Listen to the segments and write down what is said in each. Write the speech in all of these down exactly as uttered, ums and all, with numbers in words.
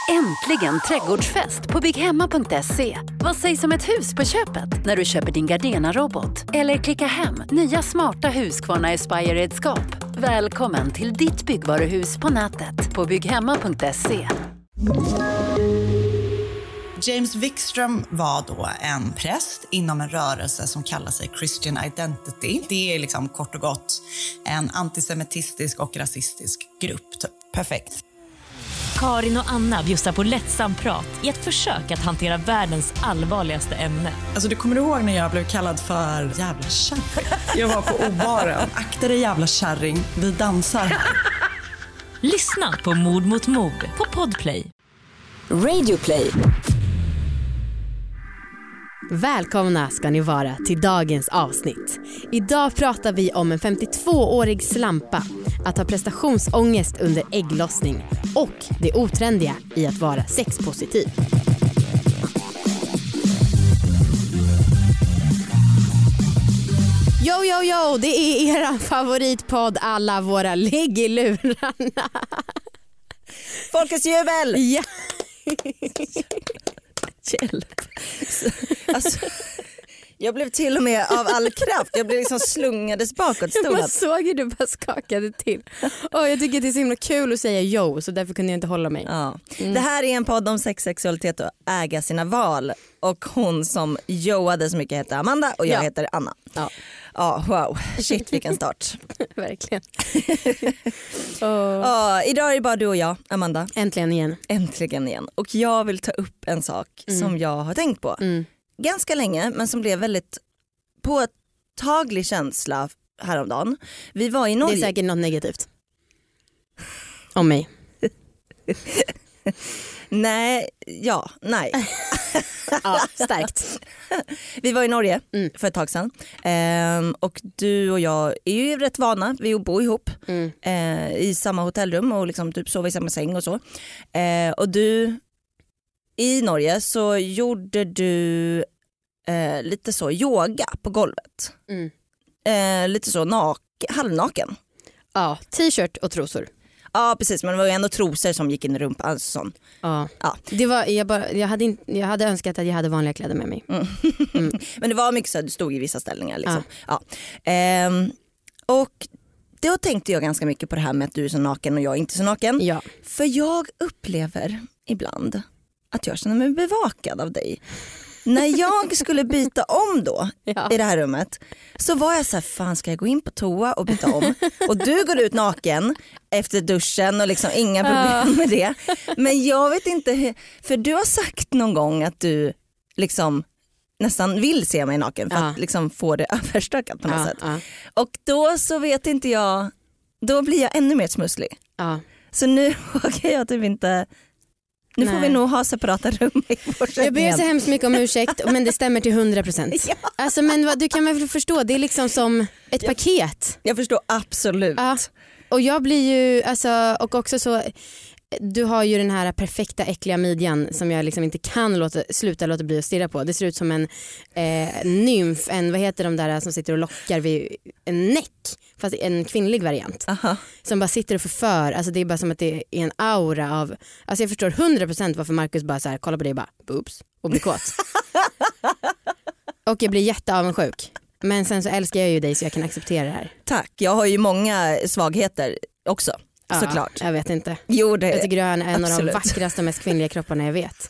Äntligen trädgårdsfest på bygghemma punkt se. Vad sägs om ett hus på köpet när du köper din Gardena-robot? Eller klicka hem nya smarta Husqvarna Aspire-redskap. Välkommen till ditt byggvaruhus på nätet på bygghemma punkt se. James Wikström var då en präst inom en rörelse som kallar sig Christian Identity. Det är liksom kort och gott en antisemitistisk och rasistisk grupp. Typ. Perfekt. Karin och Anna bjussar på lättsam prat i ett försök att hantera världens allvarligaste ämne. Alltså du kommer ihåg när jag blev kallad för jävla kärring? Jag var på obaren. Akta dig jävla kärring, vi dansar. Lyssna på Mord mot mord på Podplay. Radioplay. Välkomna ska ni vara till dagens avsnitt. Idag pratar vi om en femtiotvåårig slampa, att ha prestationsångest under ägglossning och det otrendiga i att vara sexpositiv. Jo, jo, jo, det är eran favoritpodd, alla våra ligg i lurarna. Folkets jubel! Ja. Hjälp. Alltså, jag blev till och med av all kraft. Jag blev liksom slungades bakåt stolen. Jag såg ju du bara skakade till. Oh, jag tycker det är så himla kul att säga jo, så därför kunde jag inte hålla mig. Ja. Mm. Det här är en podd om sex, sexualitet och äga sina val. Och hon som joade så mycket heter Amanda och jag ja. heter Anna. Ja. Ja, wow. Shit, vilken start. Verkligen. oh. Ja, idag är det bara du och jag, Amanda. Äntligen igen. Äntligen igen. Och jag vill ta upp en sak mm. som jag har tänkt på. Mm. Ganska länge, men som blev väldigt påtaglig känsla häromdagen. Vi var i Norge. Det är säkert något negativt. Om mig. Nej, ja, nej. Ja, starkt. Vi var i Norge mm. för ett tag sedan. Ehm, och du och jag är ju rätt vana vid att bo ihop mm. ehm, i samma hotellrum och liksom typ sova i samma säng och så. Ehm, och du, i Norge så gjorde du eh, lite så yoga på golvet. Mm. Ehm, lite så nak- halvnaken. Ja, t-shirt och trosor. Ja precis, men det var ju ändå trosor som gick in i rumpan. Alltså sån. Ja. Ja. Det var, jag, bara, jag, hade in, jag hade önskat att jag hade vanliga kläder med mig. Mm. Mm. Men det var mycket så att du stod i vissa ställningar. Liksom. Ja. Ja. Ehm, och då tänkte jag ganska mycket på det här med att du är så naken och jag är inte så naken. Ja. För jag upplever ibland att jag känner mig bevakad av dig. När jag skulle byta om då ja. i det här rummet så var jag så här, fan ska jag gå in på toa och byta om? Och du går ut naken efter duschen och liksom inga problem med det. Men jag vet inte, för du har sagt någon gång att du liksom nästan vill se mig naken för ja. att liksom få det överstökat på något ja, sätt. Ja. Och då så vet inte jag, då blir jag ännu mer smusslig. Ja. Så nu vågar jag typ inte... Nu Nej. får vi nog ha separata rum i fortsättningen. Jag ber så hemskt mycket om ursäkt, men det stämmer till hundra procent. Ja. Alltså, men vad, du kan väl förstå, det är liksom som ett jag, paket. Jag förstår absolut. Ja. Och jag blir ju, alltså, och också så, du har ju den här perfekta äckliga midjan som jag liksom inte kan låta, sluta låta bli att stirra på. Det ser ut som en eh, nymf, en, vad heter de där som sitter och lockar vid en näck. Fast en kvinnlig variant. Aha. Som bara sitter och förför. Alltså det är bara som att det är en aura av... Alltså jag förstår hundra procent varför Marcus bara så här, kollar på dig och bara boobs och blir kåt. Och jag blir jätteavundsjuk. Men sen så älskar jag ju dig så jag kan acceptera det här. Tack, jag har ju många svagheter också. Ja, såklart. Jag vet inte. Jo, det, jag tycker du är en absolut. av de vackraste och mest kvinnliga kropparna jag vet.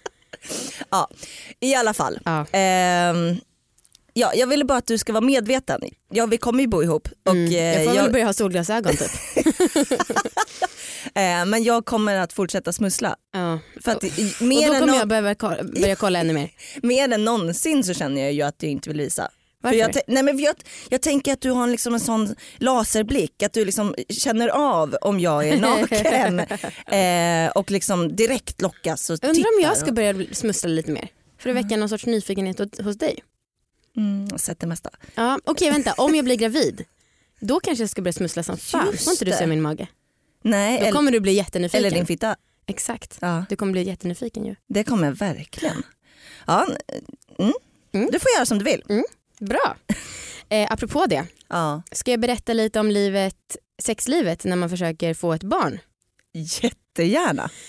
Ja, i alla fall. Ja. Ehm, ja, jag ville bara att du ska vara medveten. Ja, vi kommer ju bo ihop. Och, mm. Jag får jag... väl börja ha solglasögon typ. ehm, men jag kommer att fortsätta smussla. Ja. För att, och, mer och då kommer någon... jag behöva kolla, börja kolla ännu mer. Mer än någonsin så känner jag ju att du inte vill visa. Varför? För jag, nej men jag, jag tänker att du har liksom en sån laserblick, att du liksom känner av om jag är naken eh, och liksom direkt lockas och undrar om jag och... ska börja smussla lite mer för att väcka någon sorts nyfikenhet hos dig. Mm, jag har sett det mesta. Ja, okej, okay, vänta, om jag blir gravid då kanske jag ska börja smussla som fan. Får inte du se min mage? Nej, då kommer du bli jättenyfiken. Eller din fitta. Exakt, ja. Du kommer bli jättenyfiken ju. Det kommer jag verkligen. Ja, mm. Mm. Du får göra som du vill. Mm. Bra. Eh, apropå det, ja. Ska jag berätta lite om livet, sexlivet när man försöker få ett barn? Jättegärna.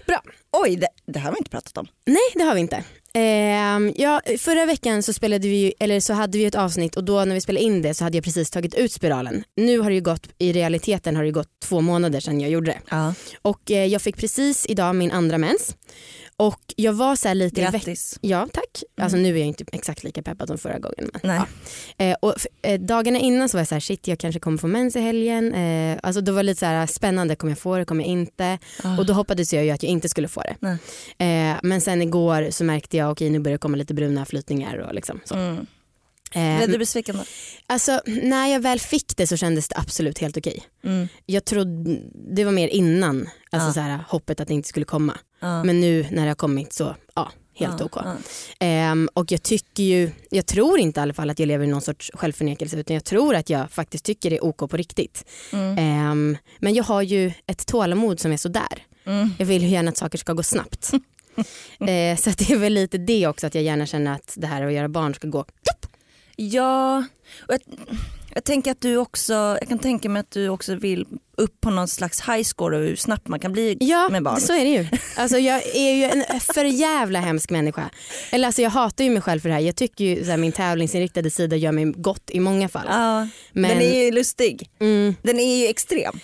Bra. Oj, det, det här har vi inte pratat om. Nej, det har vi inte. Eh, ja, förra veckan så spelade vi eller så hade vi ett avsnitt och då när vi spelade in det så hade jag precis tagit ut spiralen. Nu har det ju gått, i realiteten har det gått två månader sedan jag gjorde det. Ja. Och eh, jag fick precis idag min andra mens. Och jag var så här lite... Grattis. Ja, tack. Mm. Alltså nu är jag inte exakt lika peppad som förra gången. Men, Nej. Ja. Eh, och eh, dagarna innan så var jag så här, shit jag kanske kommer få mens i helgen. Eh, alltså det var lite så här spännande, kommer jag få det, kommer jag inte? Oh. Och då hoppades jag ju att jag inte skulle få det. Eh, men sen igår så märkte jag, okej nu börjar det komma lite bruna flytningar och liksom så. Mm. Eh, Blev du besviken då? Alltså när jag väl fick det så kändes det absolut helt okej. Mm. Jag trodde, det var mer innan alltså Ja. så här, hoppet att det inte skulle komma. Ja. Men nu när det har kommit så ja, helt Ja, ok. ja. Ehm, och jag tycker ju, jag tror inte i alla fall att jag lever i någon sorts självförnekelse utan jag tror att jag faktiskt tycker det är ok på riktigt. Mm. Ehm, men jag har ju ett tålamod som är så där. Mm. Jag vill ju gärna att saker ska gå snabbt. ehm, så att det är väl lite det också att jag gärna känner att det här att göra barn ska gå. Ja, och jag, jag tänker att du också, jag kan tänka mig att du också vill upp på någon slags high score och hur snabbt man kan bli Ja, med barn. så är det ju. Alltså jag är ju en för jävla hemsk människa. Eller alltså jag hatar ju mig själv för det här. Jag tycker ju så här, min tävlingsinriktade sida gör mig gott i många fall. Ja, Men- den är ju lustig. Mm, Den är ju extrem.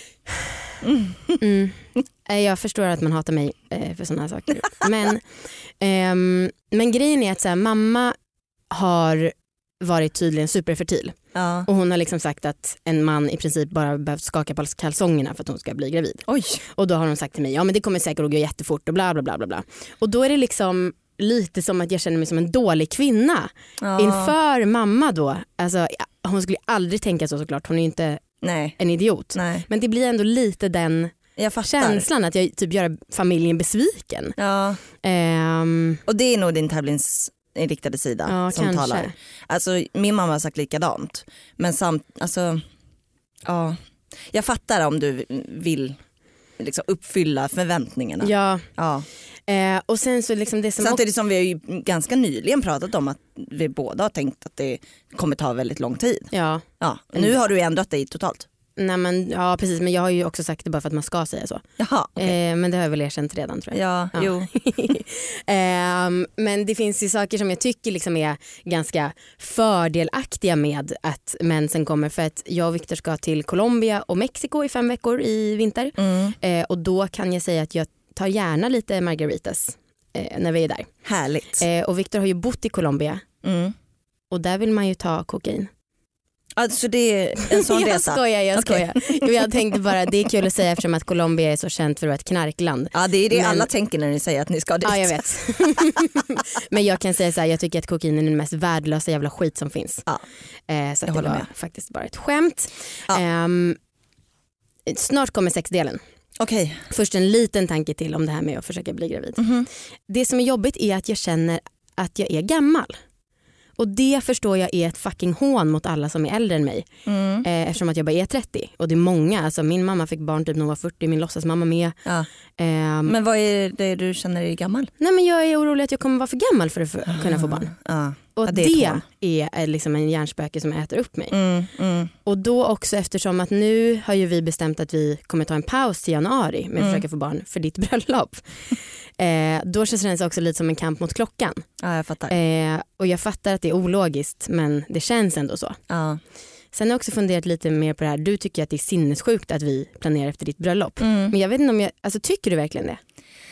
mm. Eh, Jag förstår att man hatar mig eh, för sådana här saker. Men, ehm, men grejen är att så här, mamma har varit tydligen superfertil. Ja. Och hon har liksom sagt att en man i princip bara behövt skaka på kalsongerna för att hon ska bli gravid. Oj. Och då har hon sagt till mig, ja men det kommer säkert att gå jättefort och bla bla bla bla bla. Och då är det liksom lite som att jag känner mig som en dålig kvinna. Ja. Inför mamma då. Alltså, hon skulle aldrig tänka så såklart, hon är ju inte Nej. en idiot. Nej. Men det blir ändå lite den Jag fattar. känslan att jag typ gör familjen besviken. Ja. Ehm, Och det är nog din tävlingsinriktade sida Ja, som kanske. talar. Alltså min mamma har sagt likadant. Men samt, alltså, ja. Jag fattar om du vill liksom uppfylla förväntningarna. ja. Ja. Eh, och sen så liksom det som Samtidigt som vi har ju ganska nyligen pratat om att vi båda har tänkt att det kommer ta väldigt lång tid. ja. Ja. Nu har du ändrat dig totalt. Nej, men, ja precis, men jag har ju också sagt det bara för att man ska säga så. Jaha, okej. Eh, men det har jag väl erkänt redan tror jag. Ja, Ja. jo. Ehm, men det finns ju saker som jag tycker liksom är ganska fördelaktiga med att mensen kommer, för att jag och Victor ska till Colombia och Mexiko i fem veckor i vinter. Mm. Eh, och då kan jag säga att jag tar gärna lite margaritas eh, när vi är där. Härligt. Eh, och Victor har ju bott i Colombia Mm. och där vill man ju ta kokain. Alltså det är en sån jag resa. skojar, jag Okej. skojar. Jag tänkte bara, det är kul att säga eftersom att Colombia är så känt för att vara ett knarkland. Ja, det är det Men- alla tänker när ni säger att ni ska dit. Ja, jag vet. Men jag kan säga så här, jag tycker att kokain är den mest värdelösa jävla skit som finns. Ja. Eh, så att det håller var med. faktiskt bara ett skämt. Ja. Ehm, snart kommer sexdelen. Okej. Först en liten tanke till om det här med att försöka bli gravid. Mhm. Det som är jobbigt är att jag känner att jag är gammal. Och det förstår jag är ett fucking hån mot alla som är äldre än mig. Mm. Eh, eftersom att jag bara är trettio. Och det är många. Alltså, min mamma fick barn typ när hon var fyrtio. Min låtsasmamma med. Ja. Ehm, Men vad är det du känner dig gammal? nej, men jag är orolig att jag kommer vara för gammal för att få, kunna få barn. Ja. Och Ja, det, det är är, är liksom en hjärnspöke som äter upp mig. Mm. Mm. Och då också eftersom att nu har ju vi bestämt att vi kommer ta en paus till januari med att Mm. försöka få barn för ditt bröllop. eh, då känns det också lite som en kamp mot klockan. Ja, jag fattar. Eh, och jag fattar att det är ologiskt men det känns ändå så. Ja. Sen har jag också funderat lite mer på det här. Du tycker att det är sinnessjukt att vi planerar efter ditt bröllop. Mm. Men jag vet inte om jag, alltså tycker du verkligen det?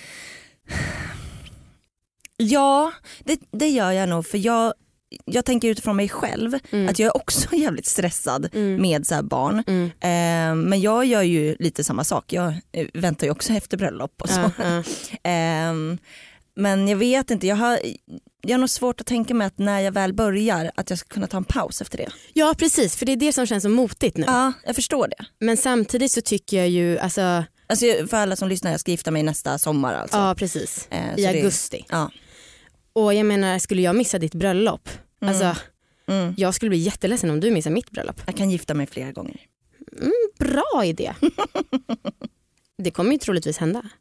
Ja, det, det gör jag nog för jag, jag tänker utifrån mig själv Mm. att jag är också jävligt stressad Mm. med så här barn. Mm. Eh, men jag gör ju lite samma sak. Jag eh, väntar ju också efter bröllop och så. Ja, ja. Eh, men jag vet inte, jag har, jag har nog svårt att tänka mig att när jag väl börjar att jag ska kunna ta en paus efter det. ja precis, för det är det som känns så motigt nu. Ja, jag förstår det. Men samtidigt så tycker jag ju, alltså, Alltså, för alla som lyssnar, jag ska gifta mig nästa sommar alltså. ja precis, Eh, så i det- augusti. Ja. Och jag menar, skulle jag missa ditt bröllop, Mm. alltså Mm. jag skulle bli jätteledsen om du missar mitt bröllop. Jag kan gifta mig flera gånger. Bra idé. Det kommer ju troligtvis hända.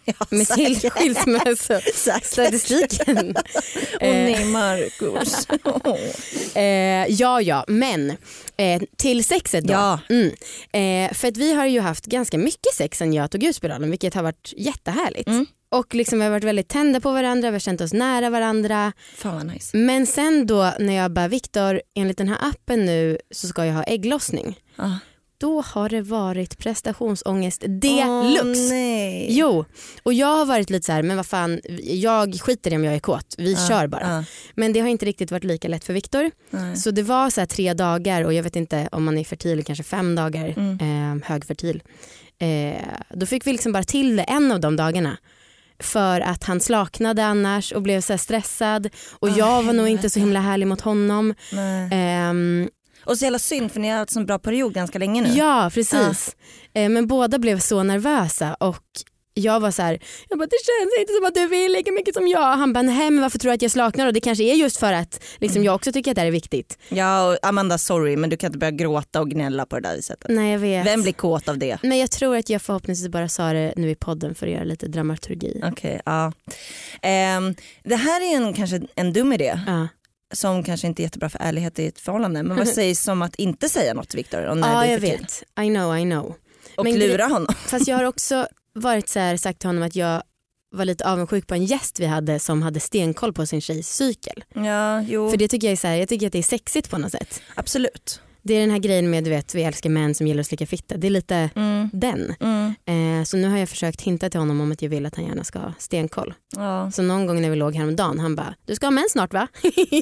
Ja, med till skilsmässostatistiken. Och nej Marcus. eh, ja ja men eh, till sexet då. Ja. Mm. Eh, för att vi har ju haft ganska mycket sex sen jag tog ut spiralen, vilket har varit jättehärligt. Mm. Och liksom vi har varit väldigt tända på varandra, vi har känt oss nära varandra. Fan vad nice. Men sen då när jag bara, Viktor, enligt den här appen nu så ska jag ha ägglossning. Ah. Då har det varit prestationsångest deluxe. Oh, nej. Jo, och jag har varit lite så här, men vad fan, jag skiter i om jag är kåt. Vi uh, kör bara. Uh. Men det har inte riktigt varit lika lätt för Viktor. Uh. Så det var så här tre dagar och jag vet inte om man är fertil, kanske fem dagar, mm. eh, högfertil. Eh, då fick vi liksom bara till det en av de dagarna. För att han slaknade annars och blev så här stressad. Och oh, jag var helvete. nog inte så himla härlig mot honom. Um, och så jävla synd för ni har haft en bra period ganska länge nu. Ja, precis. Ah. Uh, men båda blev så nervösa och jag var så här, jag bara, det känns inte som att du vill lika mycket som jag. Han bara, nej men varför tror du att jag slaknar? Och det kanske är just för att liksom, mm. jag också tycker att det här är viktigt. Ja, och Amanda, sorry, men du kan inte börja gråta och gnälla på det där sättet. Nej, jag vet. Vem blir kåt av det? Men jag tror att jag förhoppningsvis bara sa det nu i podden för att göra lite dramaturgi. Okej, okay, ja. Um, det här är en, kanske en dum idé. Ja. Som kanske inte är jättebra för ärlighet i ett förhållande. Men vad sägs om att inte säga något, Viktor? Ja, jag vet. I know, I know. Och men lura honom. Fast jag har också varit så här, sagt till honom att jag var lite avundsjuk på en gäst vi hade som hade stenkoll på sin tjejs cykel. Ja, jo. För det tycker jag är så här, jag tycker att det är sexigt på något sätt. Absolut. Det är den här grejen med, du vet, vi älskar män som gillar att slicka fitta. Det är lite mm. den. Mm. Eh, så nu har jag försökt hinta till honom om att jag vill att han gärna ska ha stenkoll. Ja. Så någon gång när vi låg häromdagen, han bara, du ska ha män snart va?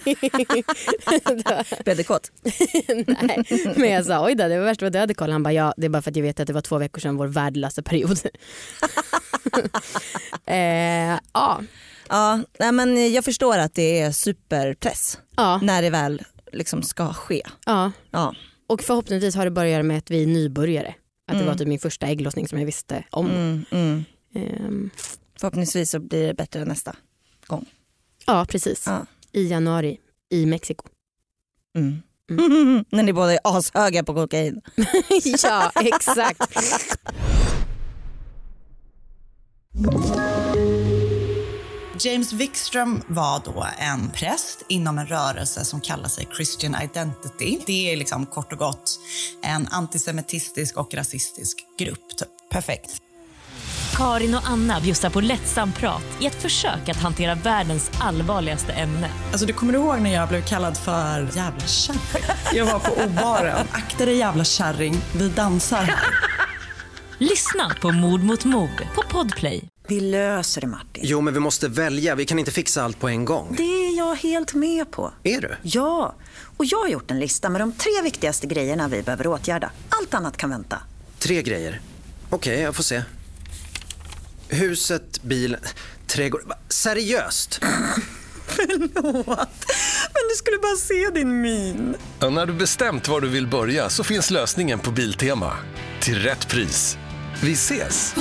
Blev det kåt? Nej, men jag sa, oj då, det var värst vad du hade koll. Han bara, ja, det är bara för att jag vet att det var två veckor sedan vår värdelösa period. eh, ja. Ja, nej, men jag förstår att det är superpress ja. när det väl liksom ska ske. Ja. Ja. Och förhoppningsvis har det börjat med att vi är nybörjare. Att mm. det var typ min första ägglossning som jag visste om. Mm, mm. Um. Förhoppningsvis så blir det bättre nästa gång. Ja, precis. Ja. I januari i Mexiko. Mm. Mm. När ni båda är ashöga på kokain. Ja, exakt. James Wikström var då en präst inom en rörelse som kallar sig Christian Identity. Det är liksom kort och gott en antisemitistisk och rasistisk grupp. Typ. Perfekt. Karin och Anna bjussar på lättsam prat i ett försök att hantera världens allvarligaste ämne. Alltså du kommer ihåg när jag blev kallad för jävla kärring? Jag var på obaren. Akta dig jävla kärring, vi dansar här. Lyssna på Mord mot mord på Podplay. Vi löser det, Martin. Jo, men vi måste välja. Vi kan inte fixa allt på en gång. Det är jag helt med på. Är du? Ja, och jag har gjort en lista med de tre viktigaste grejerna vi behöver åtgärda. Allt annat kan vänta. Tre grejer? Okej, okay, jag får se. Huset, bilen, trädgård. Seriöst? Förlåt, men du skulle bara se din min. Ja, när du bestämt var du vill börja så finns lösningen på Biltema. Till rätt pris. Vi ses!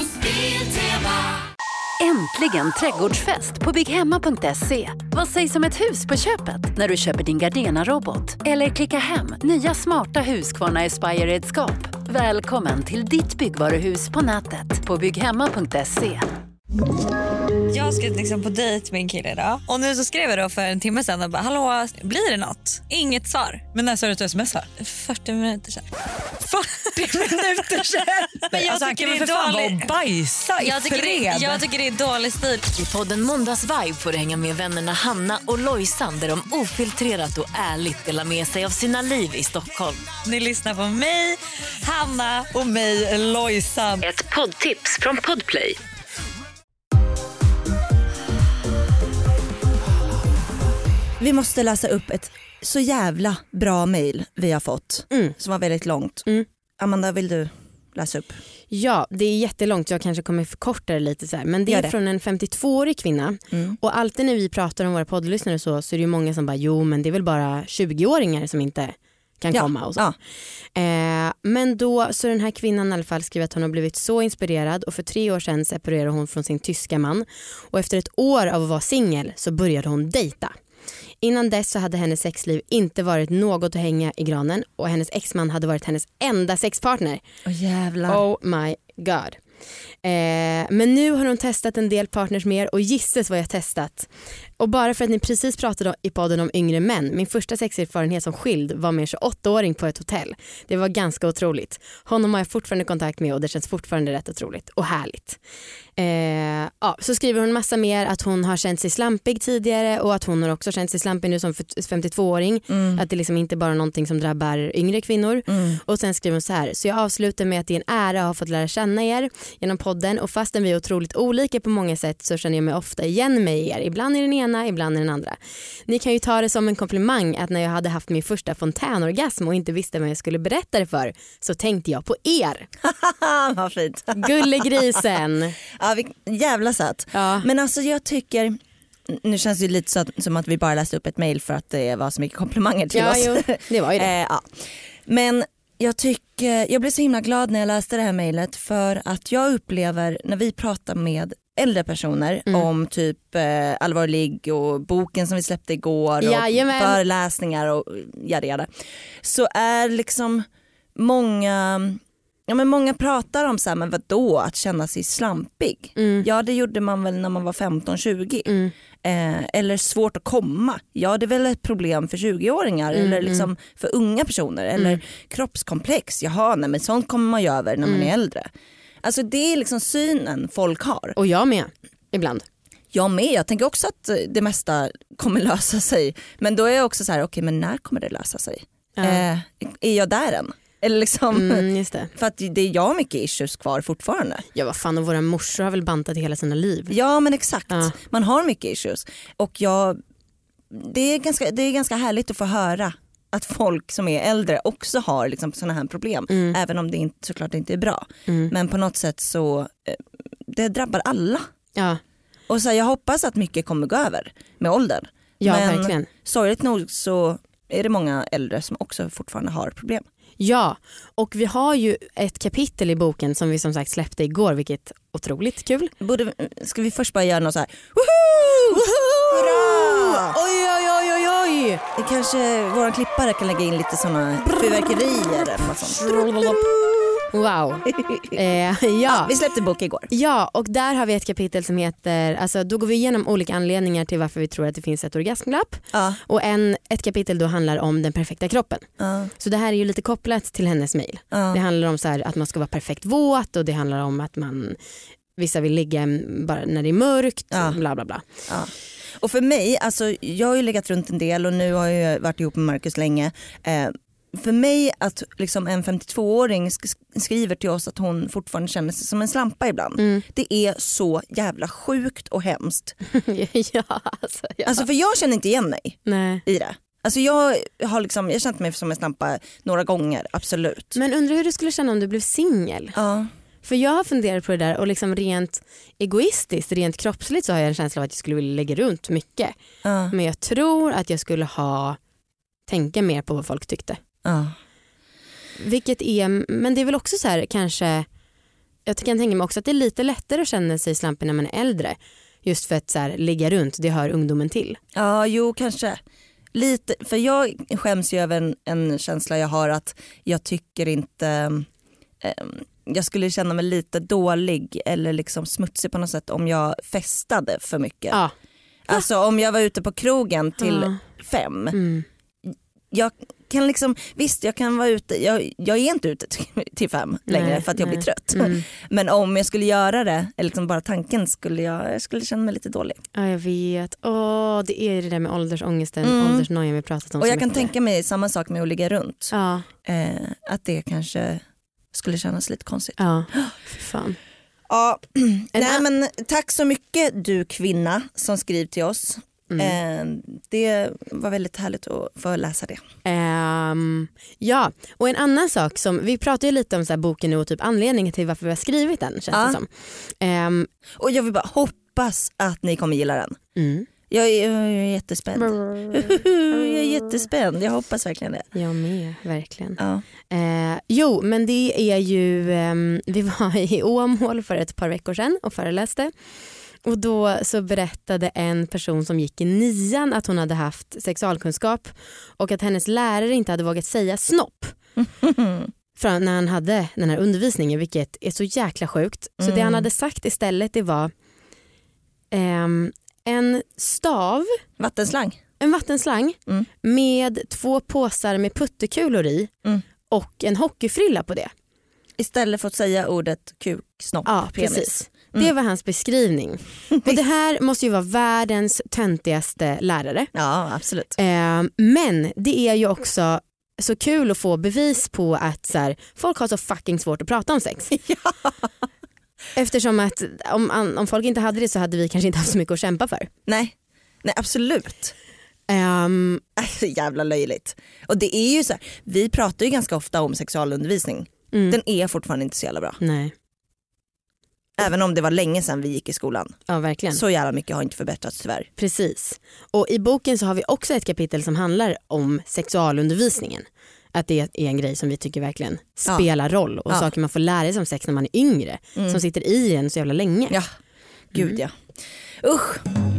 Äntligen trädgårdsfest på bygghemma punkt se. Vad sägs om ett hus på köpet när du köper din Gardena-robot? Eller klicka hem nya smarta Husqvarna Aspire-redskap. Välkommen till ditt byggvaruhus på nätet på bygghemma punkt se. Jag ska liksom på dejt med en kille idag. Och nu så skrev jag då för en timme sedan och bara, hallå, blir det något? Inget svar. Men när sa du att du smsar? fyrtio minuter sedan. fyrtio minuter sedan? Men jag alltså, tycker det är för dålig... bajsa i jag tycker, fred. det, jag tycker det är dålig stil. I podden Måndagsvibe får du hänga med vännerna Hanna och Lojsan där de ofiltrerat och ärligt delar med sig av sina liv i Stockholm. Ni lyssnar på mig, Hanna och mig, Lojsan. Ett poddtips från Podplay. Vi måste läsa upp ett så jävla bra mejl vi har fått mm. som var väldigt långt. Mm. Amanda, vill du läsa upp? Ja, det är jättelångt. Jag kanske kommer förkorta det lite så här. Men det är det. Från en femtiotvåårig kvinna. Mm. Och alltid när vi pratar om våra poddlyssnare så, så är det ju många som bara, jo men det är väl bara tjugoåringar som inte kan ja. komma och så. Ja. Eh, men då så den här kvinnan i alla fall skriver att hon har blivit så inspirerad och för tre år sedan separerade hon från sin tyska man. Och efter ett år av att vara singel så började hon dejta. Innan dess så hade hennes sexliv inte varit något att hänga i granen och hennes exman hade varit hennes enda sexpartner. Åh oh, jävlar. Oh my god. Eh, men nu har hon testat en del partners mer och gissas vad jag testat. Och bara för att ni precis pratade i podden om yngre män, min första sexerfarenhet som skild var med en tjugoåttaåring på ett hotell. Det var ganska otroligt. Honom har jag fortfarande kontakt med och det känns fortfarande rätt otroligt och härligt. Eh, ja, så skriver hon massa mer att hon har känt sig slampig tidigare och att hon har också känt sig slampig nu som femtiotvååring. Mm. Att det liksom inte bara är någonting som drabbar yngre kvinnor. Mm. Och sen skriver hon så här: så jag avslutar med att det är en ära att ha fått lära känna er genom podden och fastän vi är otroligt olika på många sätt så känner jag mig ofta igen mig i er. Ibland är den ena, ibland är den andra. Ni kan ju ta det som en komplimang att när jag hade haft min första fontänorgasm och inte visste vem jag skulle berätta det för så tänkte jag på er. Vad fint. Gullegrisen. Ja, vi, jävla satt. Ja. Men alltså jag tycker, nu känns det lite så att, som att vi bara läste upp ett mejl för att det var så mycket komplimanger till ja, oss. Jo, det var ju det. eh, ja. Men jag tycker, jag blev så himla glad när jag läste det här mejlet för att jag upplever när vi pratar med äldre personer mm. om typ eh, allvarlig och boken som vi släppte igår och Jajamän. föreläsningar och jada jada, så är liksom många ja men många pratar om så här, men vadå att känna sig slampig. Mm. Ja, det gjorde man väl när man var femton tjugo. Mm. Eh, eller svårt att komma. Ja, det är väl ett problem för tjugoåringar mm, eller liksom mm. för unga personer eller mm. kroppskomplex. Jaha, nej, men sånt kommer man ju över när mm. man är äldre. Alltså det är liksom synen folk har. Och jag med, ibland. Jag med, jag tänker också att det mesta kommer lösa sig. Men då är jag också så här, okej okay, men när kommer det lösa sig? Ja. Eh, är jag där än? Eller liksom, mm, just det. För att det är jag mycket issues kvar fortfarande. Ja, vad fan, och våra morsor har väl bantat hela sina liv. Ja, men exakt. Ja. Man har mycket issues. Och jag, det, är ganska, det är ganska härligt att få höra att folk som är äldre också har liksom såna här problem. Mm. Även om det inte, såklart inte är bra. Mm. Men på något sätt så det drabbar alla. Ja. Och så jag hoppas att mycket kommer gå över med åldern. Ja, men verkligen. Sorgligt nog så är det många äldre som också fortfarande har problem. Ja, och vi har ju ett kapitel i boken som vi som sagt släppte igår, vilket är otroligt kul. Borde, ska vi först bara göra något så här? Woho! Woho! Hurra! Oj, oj, oj, oj, oj! Det kanske våra klippare kan lägga in lite såna fyrverkerier eller något sånt. Wow. eh, ja. ja, vi släppte bok igår. Ja, och där har vi ett kapitel som heter, alltså då går vi igenom olika anledningar till varför vi tror att det finns ett orgasmglapp. Ja. Och en, ett kapitel då handlar om den perfekta kroppen. Ja. Så det här är ju lite kopplat till hennes mejl. Ja. Det handlar om så här, att man ska vara perfekt våt och det handlar om att man, vissa vill ligga bara när det är mörkt, ja. bla bla bla. Ja. Och för mig, alltså jag har ju legat runt en del och nu har jag varit ihop med Marcus länge. Eh, För mig att liksom en femtiotvååring sk- skriver till oss att hon fortfarande känner sig som en slampa ibland. Mm. Det är så jävla sjukt och hemskt. ja, alltså, ja. Alltså för jag känner inte igen mig Nej. i det. Alltså jag har liksom, jag har känt mig som en slampa några gånger, absolut. Men undrar hur du skulle känna om du blev singel? Ja. För jag har funderat på det där och liksom rent egoistiskt, rent kroppsligt så har jag en känsla av att jag skulle vilja lägga runt mycket. Ja. Men jag tror att jag skulle ha tänka mer på vad folk tyckte. Ja. Vilket är, men det är väl också så här kanske, jag kan tänka mig också att det är lite lättare att känna sig slampig när man är äldre. Just för att så här, ligga runt, det hör ungdomen till. Ja, jo kanske. Lite, för jag skäms ju över en, en känsla jag har att jag tycker inte eh, jag skulle känna mig lite dålig eller liksom smutsig på något sätt om jag festade för mycket. Ja. Alltså om jag var ute på krogen till ja. fem. Mm. Jag kan liksom, visst jag kan vara ute, jag, jag är inte ute till fem längre nej, för att jag nej. blir trött. Mm. Men om jag skulle göra det, eller liksom bara tanken, skulle jag, jag skulle känna mig lite dålig. Ja, jag vet. Åh, det är det där med åldersångesten, mm. åldersnojan vi pratat om. Och jag kan tänka mig samma sak med att ligga runt. Ja. Eh, att det kanske skulle kännas lite konstigt. Ja, för fan. Ja, nej, men tack så mycket du kvinna som skriver till oss. Mm. Eh, det var väldigt härligt att få läsa det. Um, ja, och en annan sak som, vi pratade ju lite om så här boken nu och typ anledningen till varför vi har skrivit den, känns ja. det som. Um, och jag vill bara hoppas att ni kommer gilla den. Mm. Jag är, jag är jättespänd. Jag är jättespänd, jag hoppas verkligen det. Jag med, verkligen. Ja. Eh, jo, men det är ju, eh, vi var i Åmål för ett par veckor sedan och föreläste. Och då så berättade en person som gick i nian att hon hade haft sexualkunskap och att hennes lärare inte hade vågat säga snopp. från när han hade den här undervisningen, vilket är så jäkla sjukt. Så Mm. det han hade sagt istället, det var ehm, en stav, Vattenslang. en vattenslang Mm. med två påsar med puttekulor i Mm. och en hockeyfrilla på det. Istället för att säga ordet kuk, snopp, Ja, penis. precis. Mm. Det var hans beskrivning. Och det här måste ju vara världens töntigaste lärare. Ja, absolut. Eh, men det är ju också så kul att få bevis på att så här, folk har så fucking svårt att prata om sex. Ja. Eftersom att om, om folk inte hade det så hade vi kanske inte haft så mycket att kämpa för. Nej, Nej absolut. Um, Alltså, jävla löjligt. Och det är ju så här, vi pratar ju ganska ofta om sexualundervisning. mm, Den är fortfarande inte så jävla bra. nej, Även om det var länge sedan vi gick i skolan. ja verkligen. Så jävla mycket har inte förbättrats tyvärr. Precis. Och i boken så har vi också ett kapitel som handlar om sexualundervisningen. Att det är en grej som vi tycker verkligen spelar roll och Ja. saker man får lära sig om sex när man är yngre. Mm. Som sitter i en så jävla länge. Ja, gud ja. Usch.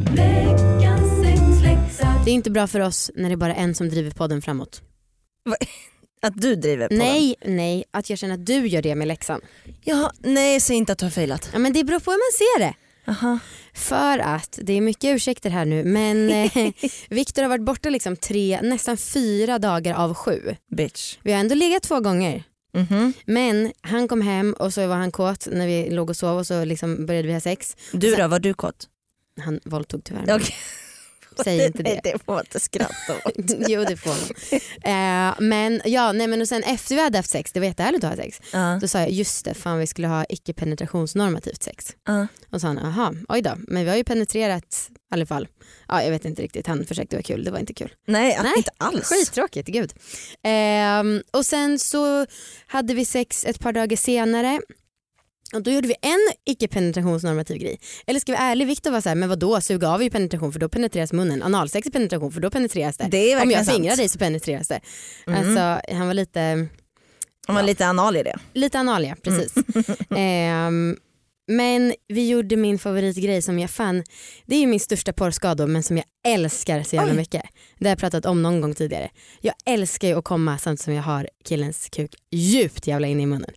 Det är inte bra för oss när det är bara en som driver podden framåt. Att du driver på Nej, nej, att jag känner att du gör det med läxan. den. Ja, nej, säg inte att du har failat. Ja, men det beror på hur man ser det. Aha. För att, det är mycket ursäkter här nu, men eh, Viktor har varit borta liksom tre, nästan fyra dagar av sju. Bitch. Vi har ändå legat två gånger. Mhm. Men han kom hem och så var han kåt när vi låg och sov och så liksom började vi ha sex. Du då, var du kåt? Han våldtog tyvärr. Okay. Säg inte det. Det får man inte skratta åt. Jo, det får man. Eh, men ja, nej, men och sen efter vi hade haft sex, det var jättehärligt att ha sex. Ja. Då sa jag, just det, fan vi skulle ha icke-penetrationsnormativt sex. Ja. Och så han, aha, oj då, men vi har ju penetrerat i alla fall. Ja, jag vet inte riktigt, han försökte vara kul, det var inte kul. Nej, Nej, inte alls. Skittråkigt, gud. Ehm, och sen så hade vi sex ett par dagar senare. Och då gjorde vi en icke-penetrationsnormativ grej. Eller ska vi vara ärlig, Viktor var så här, men vadå, suga av är ju penetration för då penetreras munnen. Analsex är penetration för då penetreras det. Det är verkligen Om jag sant. fingrar dig så penetreras det. Mm. Alltså han var lite... Han var lite anal i det. Lite anal, ja, precis. Ehm, men vi gjorde min favoritgrej som jag fan, det är ju min största porrskada men som jag älskar så jävla Oj. mycket. Det har jag pratat om någon gång tidigare. Jag älskar ju att komma samtidigt som jag har killens kuk djupt jävla in i munnen.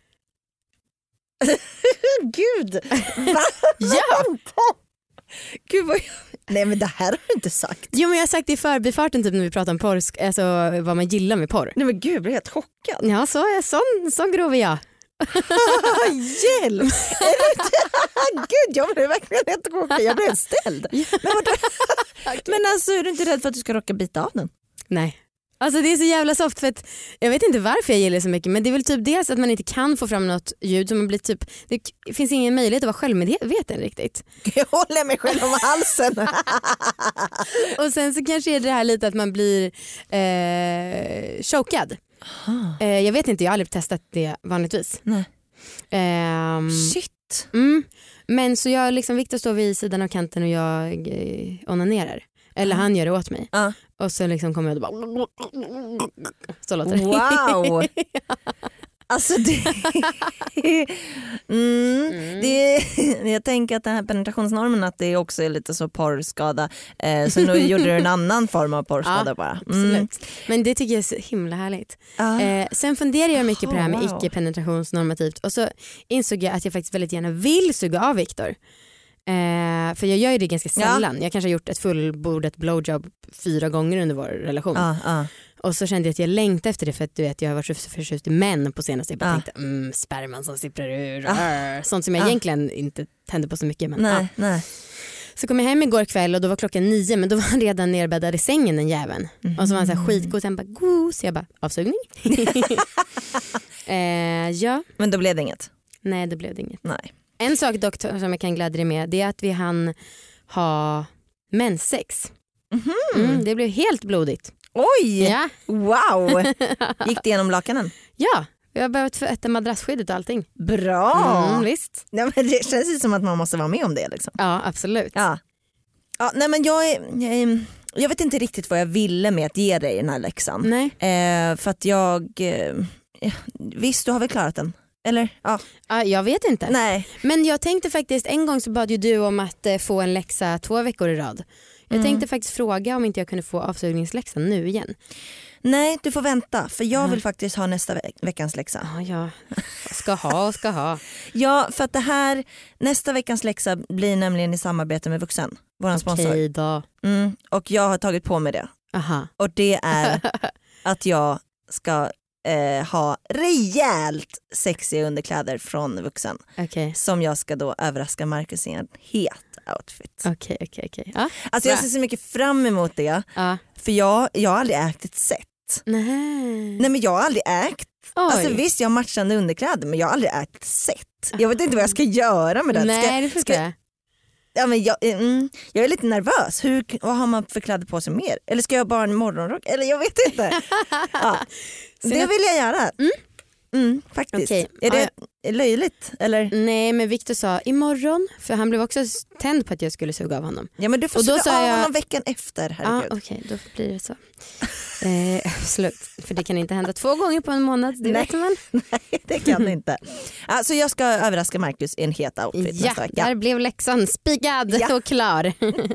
Gud, va? Ja! Gud vad jag... Nej men det här har du inte sagt. Jo, men jag har sagt det i förbifarten typ när vi pratar om porr, alltså vad man gillar med porr. Nej men gud, jag blir helt chockad. Ja, så är sån, sån grov är jag. Hjälp! Är det... Gud, jag blev verkligen helt chockad. Jag blev ställd. Men, vadå? Men alltså, är du inte rädd för att du ska råka bita av den? Nej. Alltså det är så jävla soft för att jag vet inte varför jag gillar det så mycket, men det är väl typ dels att man inte kan få fram något ljud som man blir typ, det finns ingen möjlighet att vara självmedveten riktigt. Jag håller mig själv om halsen. Och sen så kanske är det här lite att man blir eh, chokad. Eh, jag vet inte, jag har aldrig testat det vanligtvis. Nej. Ehm, Shit. mm, men så jag liksom, Viktor står vid sidan av kanten och jag eh, onanerar. Eller han gör det åt mig. Ja. Och så liksom kommer jag och bara... Så låter det. Wow. Alltså det... mm, Mm. det... Jag tänker att den här penetrationsnormen att det också är lite så porrskada. Eh, så nu gjorde du en annan form av porrskada Ja, bara. Mm. absolut. Men det tycker jag är så himla härligt. Ah. Eh, sen funderar jag mycket på det här med Oh, wow. icke-penetrationsnormativt och så insåg jag att jag faktiskt väldigt gärna vill suga av Viktor. Eh, för jag gör ju det ganska sällan. Jag kanske har gjort ett fullbordat blowjob fyra gånger under vår relation. Ah, ah. Och så kände jag att jag längtade efter det för att du vet, jag har varit så förtjust i män på senaste. Jag bara Ah. tänkte, mm, sperman som sipprar ur. Ah. Sånt som jag Ah. egentligen inte tände på så mycket. Men, Nej, ah. nej. Så kom jag hem igår kväll och då var klockan nio, men då var han redan nerbäddad i sängen, den jäveln. Mm. Och så var han så här skitgod, sen bara gos. Jag bara, avsugning? eh, ja. Men då blev det inget? Nej, det blev det inget. Nej. En sak dock som jag kan glädja dig med, det är att vi hann ha menssex. Mm. Mm, det blev helt blodigt. Oj! Ja, Wow! Gick det genom lakanen? ja. Jag har behövt äta madrassskyddet och allting. Bra! Mm, visst. Nej, men det känns ju som att man måste vara med om det. Liksom. Ja, absolut. Ja. Ja, nej, men jag, är, jag, är, jag vet inte riktigt vad jag ville med att ge dig den här läxan. Nej. Eh, för att jag... Eh, visst, du har väl klarat den? Eller? Ja. Ja, jag vet inte. Nej. Men jag tänkte faktiskt, en gång så bad ju du om att eh, få en läxa två veckor i rad. Jag Mm. tänkte faktiskt fråga om inte jag kunde få avsugningsläxan nu igen. Nej, du får vänta för jag vill faktiskt ha nästa ve- veckans läxa. Ja, ja. Ska ha och ska ha. Ja, för att det här, nästa veckans läxa blir nämligen i samarbete med Vuxen, våran sponsor. Okej då. Mm, och jag har tagit på mig det. Aha. Och det är att jag ska eh, ha rejält sexiga underkläder från Vuxen. Okay. Som jag ska då överraska Marcus i en het outfit. Okej, okej, okej. Ja, alltså jag ser så mycket fram emot det. Ja. För jag, jag har aldrig ägt ett set. Nej. Nej men jag har aldrig ägt. Oj. Alltså visst, jag har matchande underkläder men jag har aldrig ägt ett set. Jag vet inte vad jag ska göra med det. Nej, det ska, förstår jag. Ja, men jag, mm, jag är lite nervös. Hur, vad har man för kläder på sig mer? Eller ska jag bara ha en morgonrock? Eller jag vet inte. Ja. Det vill jag göra. Mm. Mm, faktiskt. Okay. Är det ja. löjligt? Eller? Nej, men Victor sa imorgon, för han blev också tänd på att jag skulle suga av honom. Ja, men du får suga av jag... honom veckan efter. Ja, okej, okay, då blir det så. eh, slut, för det kan inte hända två gånger på en månad, det Nej. vet man. Nej, det kan det inte. Alltså jag ska överraska Marcus i en het outfit ja, nästa vecka. Ja, där blev läxan spikad ja. och klar.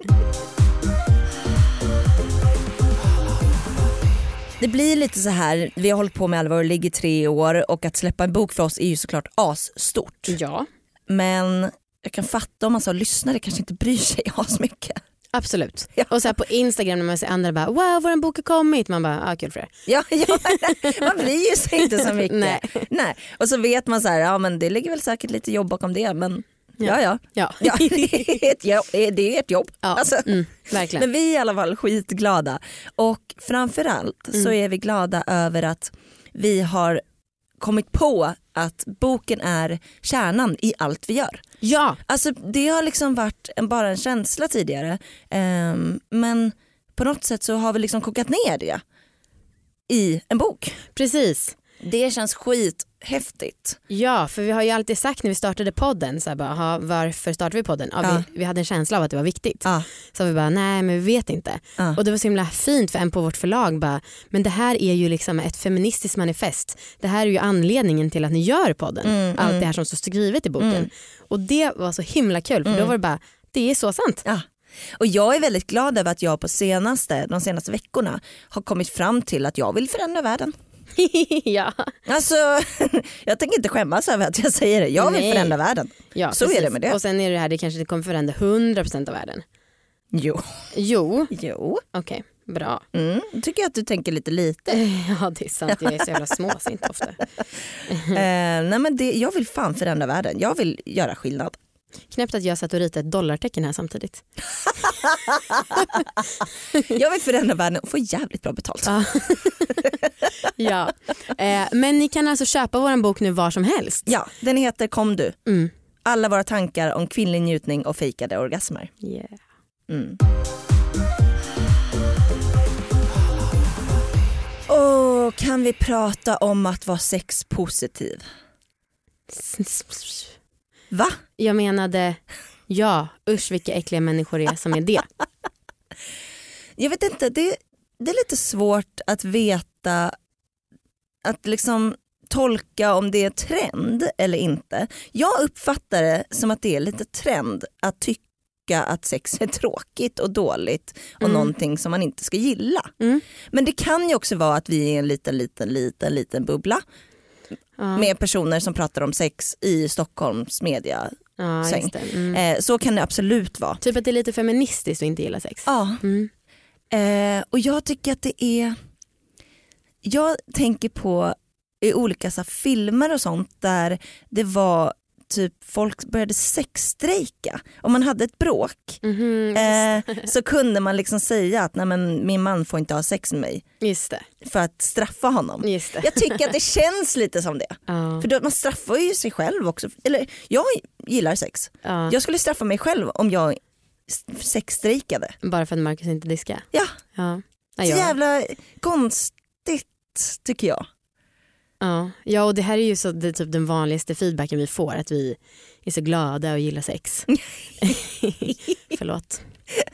Det blir lite så här, vi har hållit på med Allvar och ligger tre år och att släppa en bok för oss är ju såklart asstort. Ja. Men jag kan fatta om man så lyssnare kanske inte bryr sig asmycket. Absolut. Ja. Och så här på Instagram när man ser andra bara wow, vår bok har kommit. Man bara, ah, kul för det. Ja, ja, man bryr ju sig inte så mycket. Nej. Nej. Och så vet man så här, ja men det ligger väl säkert lite jobb bakom det, men ja, ja. ja. ja det, är ett jobb, det är ett jobb. Ja, alltså, mm, verkligen. Men vi är i alla fall skitglada. Och framförallt mm. så är vi glada över att vi har kommit på att boken är kärnan i allt vi gör. Ja. Alltså det har liksom varit en, bara en känsla tidigare. Um, men på något sätt så har vi liksom kokat ner det i en bok. Precis. Det känns skithäftigt. Ja, för vi har ju alltid sagt när vi startade podden så här bara, aha, varför startade vi podden? Ja, ja. Vi, vi hade en känsla av att det var viktigt. Ja. Så vi bara, nej men vi vet inte. Ja. Och det var så himla fint för en på vårt förlag bara, men det här är ju liksom ett feministiskt manifest. Det här är ju anledningen till att ni gör podden. Mm, Allt mm. det här som står skrivet i boken. Mm. Och det var så himla kul för mm. då var det bara, det är så sant. Ja. Och jag är väldigt glad över att jag på senaste, de senaste veckorna har kommit fram till att jag vill förändra världen. Ja. Alltså, jag tänker inte skämmas över att jag säger det. Jag vill Nej. förändra världen. Ja, så precis. är det med det. Och sen är det här, det kanske inte kommer förändra hundra procent av världen. Jo. Jo. Jo. Okej, okay, bra. Mm, tycker jag att du tänker lite lite. Ja, det är sant. Jag är så jävla småsint ofta. eh, nej men det, jag vill fan förändra världen. Jag vill göra skillnad. Knäppt att jag satt och ritade ett dollartecken här samtidigt. Jag vill förändra världen och få jävligt bra betalt. Ja. Ja. Eh, men ni kan alltså köpa våran bok nu var som helst. Ja, den heter Kom du. Mm. Alla våra tankar om kvinnlig njutning och fejkade orgasmer. Yeah. Mm. Oh, kan vi prata om att vara sexpositiv? Va? Jag menade, ja, usch vilka äckliga människor det är som är det. Jag vet inte, det, det är lite svårt att veta, att liksom tolka om det är trend eller inte. Jag uppfattar det som att det är lite trend att tycka att sex är tråkigt och dåligt och mm. någonting som man inte ska gilla. Mm. Men det kan ju också vara att vi är en liten, liten, liten, liten bubbla. Ja. Med personer som pratar om sex i Stockholms media. Ja, just det. Mm. Eh, så kan det absolut vara. Typ att det är lite feministiskt och inte gilla sex. Ja. Mm. Eh, och jag tycker att det är, jag tänker på i olika så här, filmer och sånt där det var typ folk började sexstrejka. Om man hade ett bråk mm-hmm, eh, så kunde man liksom säga att nej, men min man får inte ha sex med mig. Just det. För att straffa honom. Just det. Jag tycker att det känns lite som det. Uh. För då, man straffar ju sig själv också. Eller jag gillar sex. Uh. Jag skulle straffa mig själv om jag sexstrejkade. Bara för att Marcus inte diskar? Ja. Uh. Så jävla konstigt tycker jag. Ja, ja, och det här är ju så, det är typ den vanligaste feedbacken vi får, att vi är så glada och gillar sex. Förlåt.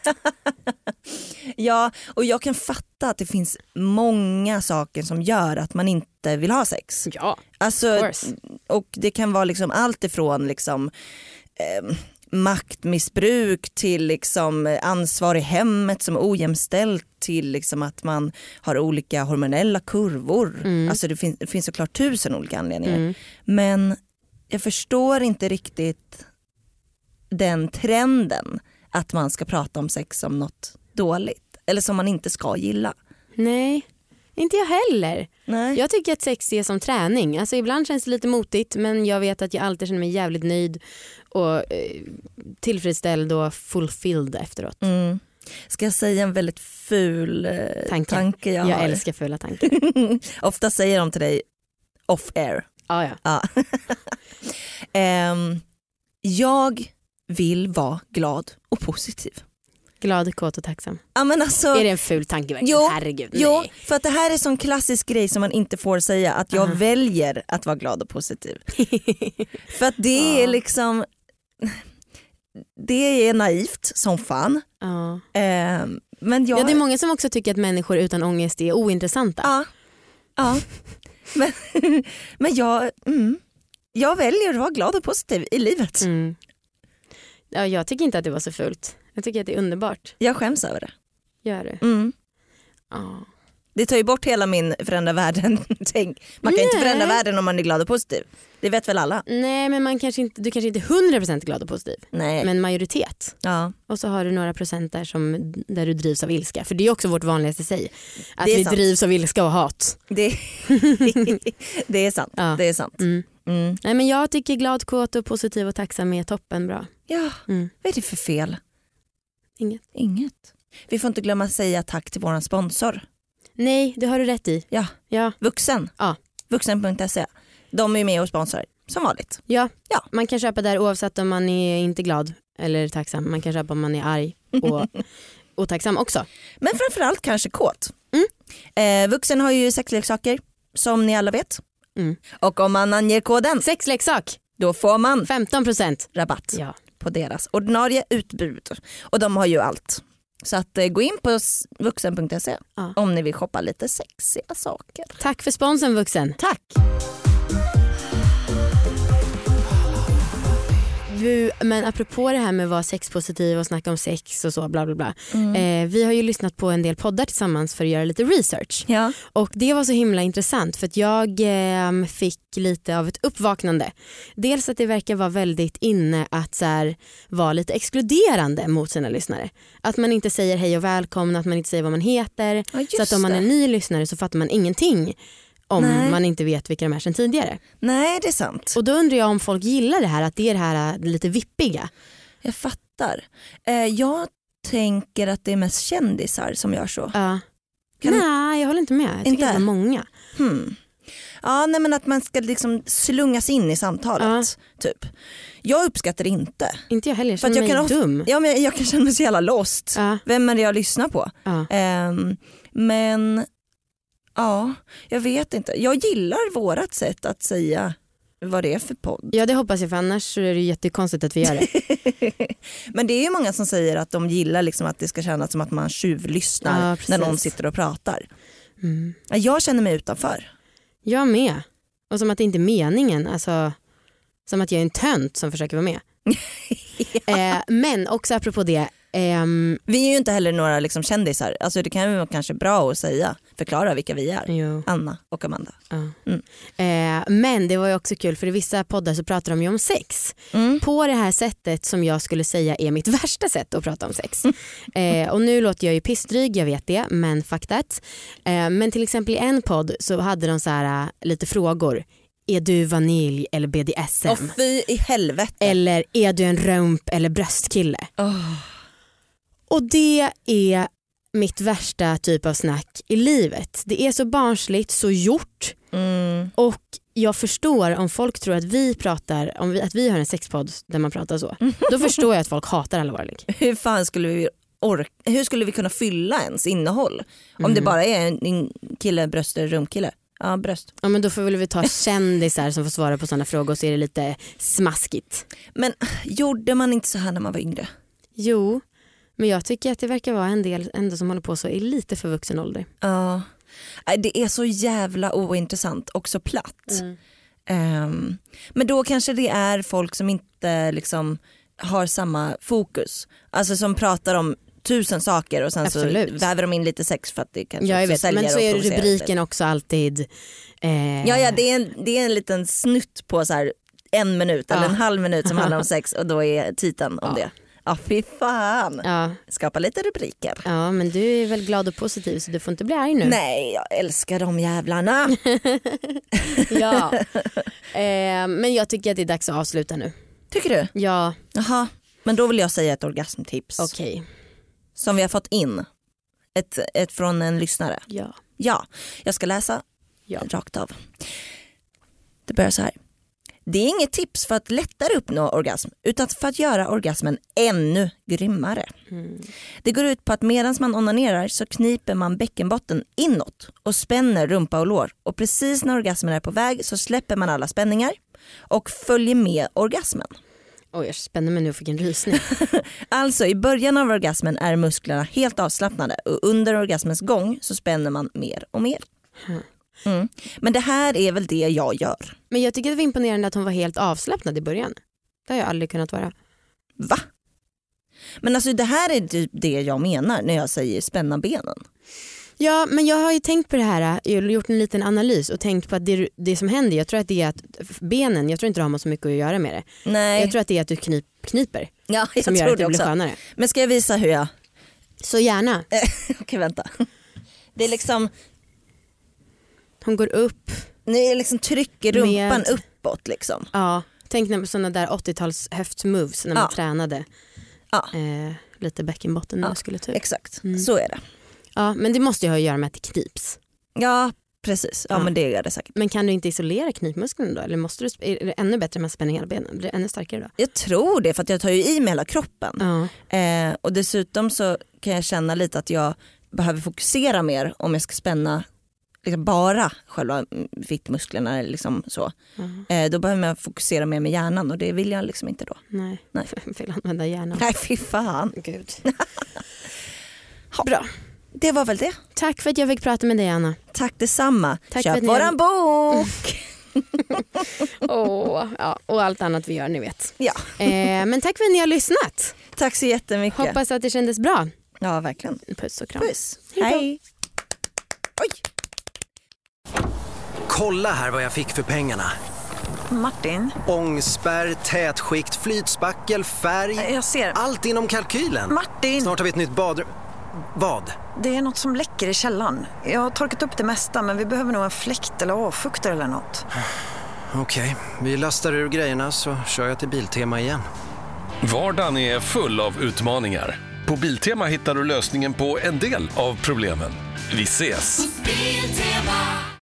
Ja, och jag kan fatta att det finns många saker som gör att man inte vill ha sex. Ja, alltså, och det kan vara liksom allt ifrån liksom, eh, maktmissbruk till liksom ansvar i hemmet som är ojämställt till liksom att man har olika hormonella kurvor. Mm. Alltså det finns, det finns såklart tusen olika anledningar. Mm. Men jag förstår inte riktigt den trenden att man ska prata om sex som något dåligt eller som man inte ska gilla. Nej, inte jag heller. Nej. Jag tycker att sex är som träning. Alltså ibland känns det lite motigt, men jag vet att jag alltid känner mig jävligt nöjd och eh, tillfredsställd och fulfilled efteråt. Mm. Ska jag säga en väldigt ful eh, tanke. tanke jag, jag har? älskar fula tankar. Ofta säger de till dig off air. Ah, ja. Ja. um, jag vill vara glad och positiv. Glad, kåt och tacksam. Ja, men alltså, är det en ful tanke verkligen? Jo, Herregud, jo, nej. för att det här är sån klassisk grej som man inte får säga. Att jag uh-huh. väljer att vara glad och positiv. För att det är liksom... Det är naivt som fan. Uh. Eh, men jag... Ja, det är många som också tycker att människor utan ångest är ointressanta. Ja, ja. men, men jag, mm, jag väljer att vara glad och positiv i livet. Mm. Ja, jag tycker inte att det var så fult. Jag tycker att det är underbart. Jag skäms över det. Gör du? Mm. Oh. Det tar ju bort hela min förändra världen. Tänk. Man kan Nej. inte förändra världen om man är glad och positiv. Det vet väl alla? Nej, men man kanske inte, du kanske inte är hundra procent glad och positiv. Nej. Men majoritet. Ja. Och så har du några procent där, som, där du drivs av ilska. För det är också vårt vanligaste säg. Att vi sant. drivs av ilska och hat. Det, det är sant. Ja. Det är sant. Mm. Mm. Nej, men jag tycker glad, kåt och positiv och tacksam är toppen bra. Ja, mm. Vad är det för fel? Inget. Inget. Vi får inte glömma att säga tack till våran sponsor. Nej, det har du rätt i. Ja, ja. Vuxen. Ja. Vuxen punkt se. De är med och sponsrar, som vanligt. Ja. ja, man kan köpa där oavsett om man är inte glad eller tacksam. Man kan köpa om man är arg och, och tacksam också. Men framförallt kanske kåt. Mm. Eh, vuxen har ju sexleksaker, som ni alla vet. Mm. Och om man anger koden sexleksak, då får man femton procent rabatt ja. på deras ordinarie utbud. Och de har ju allt. Så att eh, gå in på vuxen punkt se ja. om ni vill shoppa lite sexiga saker. Tack för sponsen, Vuxen. Tack. Du, men apropå det här med att vara sexpositiv och snacka om sex och så bla bla bla. Mm. Eh, vi har ju lyssnat på en del poddar tillsammans för att göra lite research. Ja. Och det var så himla intressant för att jag eh, fick lite av ett uppvaknande. Dels att det verkar vara väldigt inne att så här, vara lite exkluderande mot sina lyssnare. Att man inte säger hej och välkommen, att man inte säger vad man heter. Ja, så att om man är ny lyssnare så fattar man ingenting. Om Nej. man inte vet vilka de är sedan tidigare. Nej, det är sant. Och då undrar jag om folk gillar det här, att det är det här lite vippiga. Jag fattar. Eh, jag tänker att det är mest kändisar som gör så. Ja. Kan... Nej, jag håller inte med. Jag tycker inte? Det är många. Hmm. Ja, nej, men att man ska liksom slungas in i samtalet. Ja. Typ. Jag uppskattar det inte. Inte jag heller, jag känner jag mig kan dum. Ofta, ja, men jag kan känna mig så jävla lost. Ja. Vem är det jag lyssnar på? Ja. Eh, men... Ja, jag vet inte. Jag gillar vårat sätt att säga vad det är för podd. Ja, det hoppas jag, för annars så är det jättekonstigt att vi gör det. Men det är ju många som säger att de gillar liksom att det ska kännas som att man tjuvlyssnar ja, när någon sitter och pratar. Mm. Jag känner mig utanför. Jag med. Och som att det inte är meningen. Alltså, som att jag är en tönt som försöker vara med. ja. eh, men också apropå det. Um, vi är ju inte heller några liksom kändisar. Alltså det kan ju vara kanske bra att säga, förklara vilka vi är. Jo. Anna och Amanda. Uh. Mm. Uh, men det var ju också kul, för i vissa poddar så pratar de ju om sex. Mm. På det här sättet som jag skulle säga är mitt värsta sätt att prata om sex. uh, och nu låter jag ju pissdryg, jag vet det, men fuck that. Uh, men till exempel i en podd så hade de så här uh, lite frågor. Är du vanilj eller B D S M? Och fy i helvete. Eller är du en rump eller bröstkille? Oh. Och det är mitt värsta typ av snack i livet. Det är så barnsligt, så gjort. Mm. Och jag förstår om folk tror att vi pratar, om vi, att vi har en sexpodd där man pratar så. Då förstår jag att folk hatar allvarlig. Hur fan skulle vi orka, hur skulle vi kunna fylla ens innehåll? Om Mm. det bara är en, en kille, bröst eller rumkille. Ja, bröst. Ja, men då får väl vi ta kändisar som får svara på sådana frågor, så är det lite smaskigt. Men gjorde man inte så här när man var yngre? Jo, men jag tycker att det verkar vara en del ändå som håller på så i lite för vuxen ålder. Ja, det är så jävla ointressant och så platt. Mm. Um, men då kanske det är folk som inte liksom har samma fokus. Alltså som pratar om tusen saker och sen Absolut. så väver de in lite sex för att det kanske ja, jag vet, men så är rubriken lite. också alltid eh... ja, ja det, är en, det är en liten snutt på så här en minut ja. eller en halv minut som handlar om sex och då är titeln om ja. det. Ja, fy fan. Ja. Skapa lite rubriker. Ja, men du är väl glad och positiv så du får inte bli arg nu. Nej, jag älskar de jävlarna. ja. Eh, men jag tycker att det är dags att avsluta nu. Tycker du? Ja. Jaha, men då vill jag säga ett orgasmtips. Okej. Okay. Som vi har fått in. Ett, ett från en lyssnare. Ja. Ja, jag ska läsa ja. rakt av. Det börjar så här. Det är inget tips för att lättare uppnå orgasm utan för att göra orgasmen ännu grymmare. Mm. Det går ut på att medan man onanerar så kniper man bäckenbotten inåt och spänner rumpa och lår. Och precis när orgasmen är på väg så släpper man alla spänningar och följer med orgasmen. Oj, jag spänner mig nu och fick en rysning. Alltså i början av orgasmen är musklerna helt avslappnade och under orgasmens gång så spänner man mer och mer. Mm. Mm. Men det här är väl det jag gör. Men jag tycker det var imponerande att hon var helt avslappnad i början. Det har jag aldrig kunnat vara. Va? Men alltså det här är typ det jag menar när jag säger spänna benen. Ja, men jag har ju tänkt på det här. Jag har gjort en liten analys och tänkt på att det, det som händer, jag tror att det är att benen, jag tror inte det har så mycket att göra med det. Nej. Jag tror att det är att du knip, kniper ja, jag som tror gör att det, det blir också. skönare. Men ska jag visa hur jag... Så gärna. Okej, vänta. Det är liksom... Hon går upp. Nej, liksom trycker rumpan med... uppåt liksom. Ja, tänk på sådana där åttio-tals höftmoves när man ja. tränade. Ja. Eh, lite bäckenbotten ja, muskulatuр. Exakt, mm. så är det. Ja, men det måste ju ha att göra med att det knips. Ja, precis. Ja, ja. men det gör det säkert. Men kan du inte isolera knipmuskeln då? Eller måste du, är det ännu bättre med spänning i hela benen? Blir det ännu starkare då? Jag tror det, för att jag tar ju i med hela kroppen. Ja. Eh, och dessutom så kan jag känna lite att jag behöver fokusera mer om jag ska spänna liksom bara själva fittmusklerna liksom så. Mm. Eh, då behöver jag fokusera mer med hjärnan och det vill jag liksom inte då. Nej, Nej. vill använda hjärnan. Nej, fy fan. Gud. Bra. Det var väl det. Tack för att jag fick prata med dig, Anna. Tack detsamma. Tack Köp för våran ni... bok. oh, ja, och allt annat vi gör, ni vet. Ja. eh, men tack för att ni har lyssnat. Tack så jättemycket. Hoppas att det kändes bra. Ja, verkligen. Puss och kram. Puss. Hej. Hej. Oj. Kolla här vad jag fick för pengarna. Martin? Ångspärr, tätskikt, flytspackel, färg. Jag ser. Allt inom kalkylen. Martin! Snart har vi ett nytt badrum. Vad? Det är något som läcker i källaren. Jag har torkat upp det mesta, men vi behöver nog en fläkt eller avfuktare eller något. Okej, vi lastar ur grejerna så kör jag till Biltema igen. Vardagen är full av utmaningar. På Biltema hittar du lösningen på en del av problemen. Vi ses!